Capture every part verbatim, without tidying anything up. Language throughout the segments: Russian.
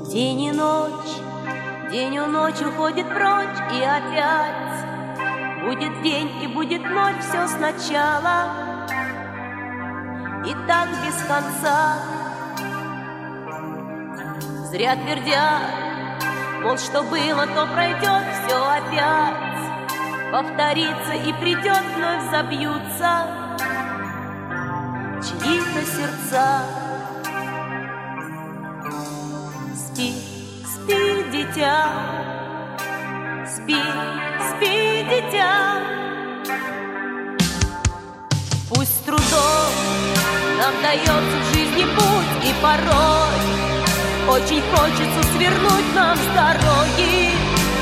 День и ночь, день у ночь уходит прочь, и опять будет день и будет ночь, все сначала, и так без конца. Зря твердят, мол, что было, то пройдет, все опять повторится и придет, вновь забьются чьи-то сердца. Спи, спи, дитя, спи, спи, дитя. Пусть с трудом нам дается в жизни путь, и порой очень хочется свернуть нам с дороги,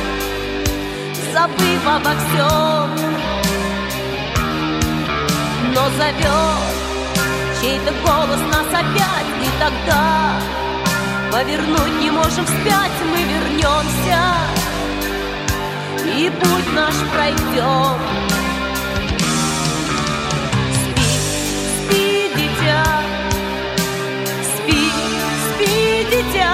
забыв обо всем. Но зовет чей-то голос нас опять, и тогда повернуть не можем вспять, мы вернемся и путь наш пройдем. Спи, спи, дитя, спи, спи, дитя.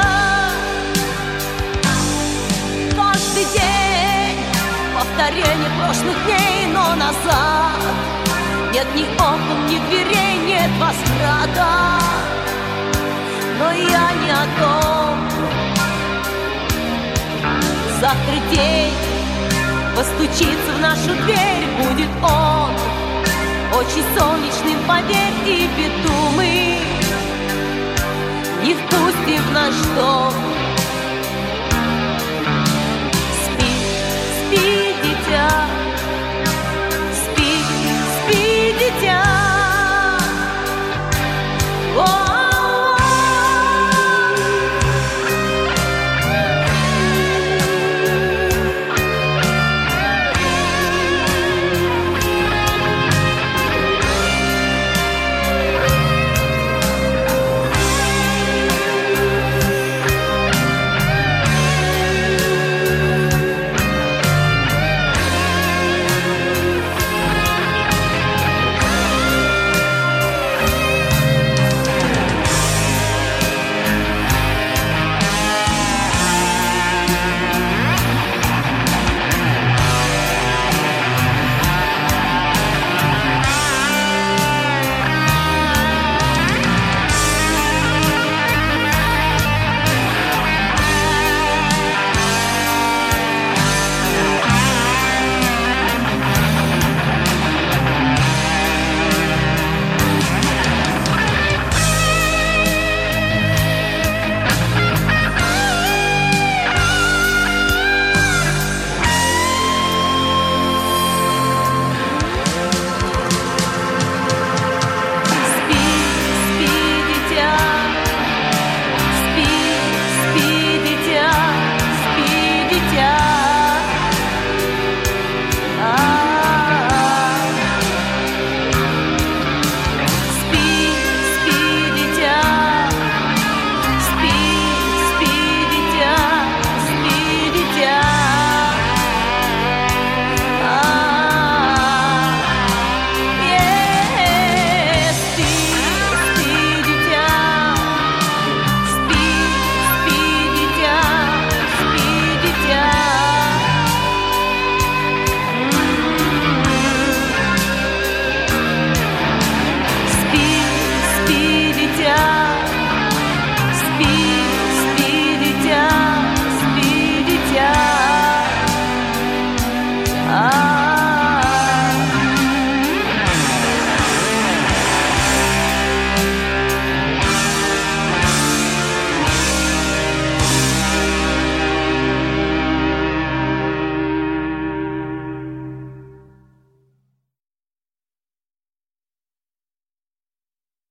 Каждый день повторение прошлых дней, но назад нет ни окон, ни дверей, нет возврата. Но я не о том. Завтра день постучится в нашу дверь, будет он очень солнечным, поверь, и беду мы не впустим в наш дом.